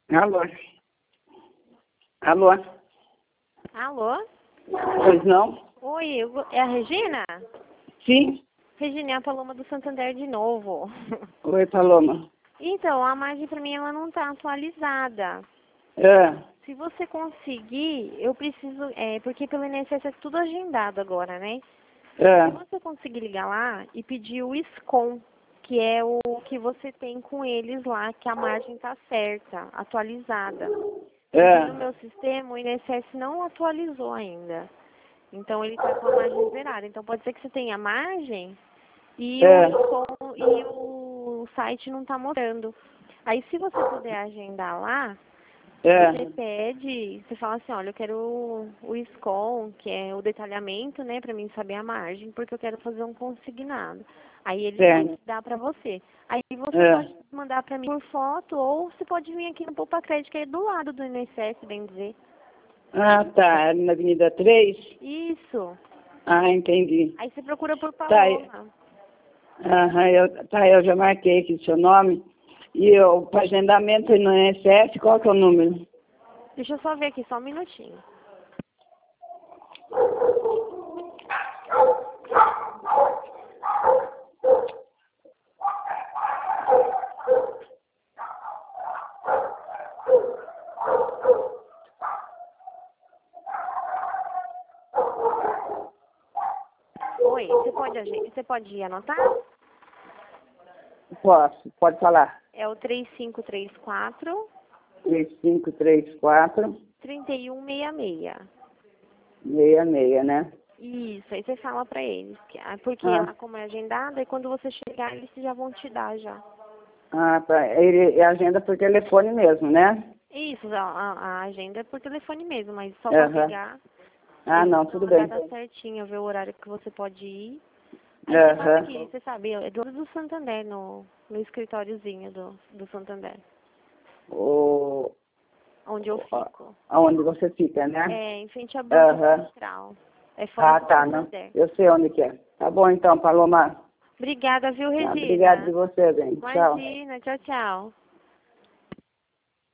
Alô? Alô? Alô? Pois não? Oi, é a Regina? Sim? Regina, é a Paloma do Santander de novo. Oi, Paloma. Então, a margem pra mim ela não tá atualizada. É, Se você conseguir, eu preciso, porque pelo INSS é tudo agendado agora, né? Se você conseguir ligar lá e pedir o SCOM, que é o que você tem com eles lá, que a margem tá certa, atualizada. Porque no meu sistema o INSS não atualizou ainda. Então ele está com a margem zerada. Então pode ser que você tenha margem e o site não está mostrando. Aí se você puder agendar lá, você pede, você fala assim, olha, eu quero o SCOM, que é o detalhamento, né, para mim saber a margem, porque eu quero fazer um consignado. Aí ele dá para você. Aí você pode mandar para mim por foto ou você pode vir aqui no Poupa Crédito, que é do lado do INSS, bem dizer. Ah, tá. Na Avenida 3? Isso. Ah, entendi. Aí você procura por Paloma. Aham, eu já marquei aqui o seu nome. E o agendamento no INSS, qual que é o número? Deixa eu só ver aqui, só um minutinho. Oi, você pode anotar? Posso, pode falar. É o 3534 3534 3166. 66, né? Isso, aí você fala pra eles. Porque lá como é agendada, e quando você chegar, eles já vão te dar já. Ah, tá. Ele agenda por telefone mesmo, né? Isso, a agenda é por telefone mesmo, mas só pra ligar. Ah, não, tudo bem. A data certinha, ver o horário que você pode ir. Aí você passa aqui, você sabe, é do lado do Santander, no escritóriozinho do Santander. Onde eu fico. Aonde você fica, né? É, em frente à Banca Central. É fora do Santander. Não. Eu sei onde que é. Tá bom então, Paloma. Obrigada, viu, Regina? Obrigado de você, bem. Tchau. Imagina, tchau, tchau.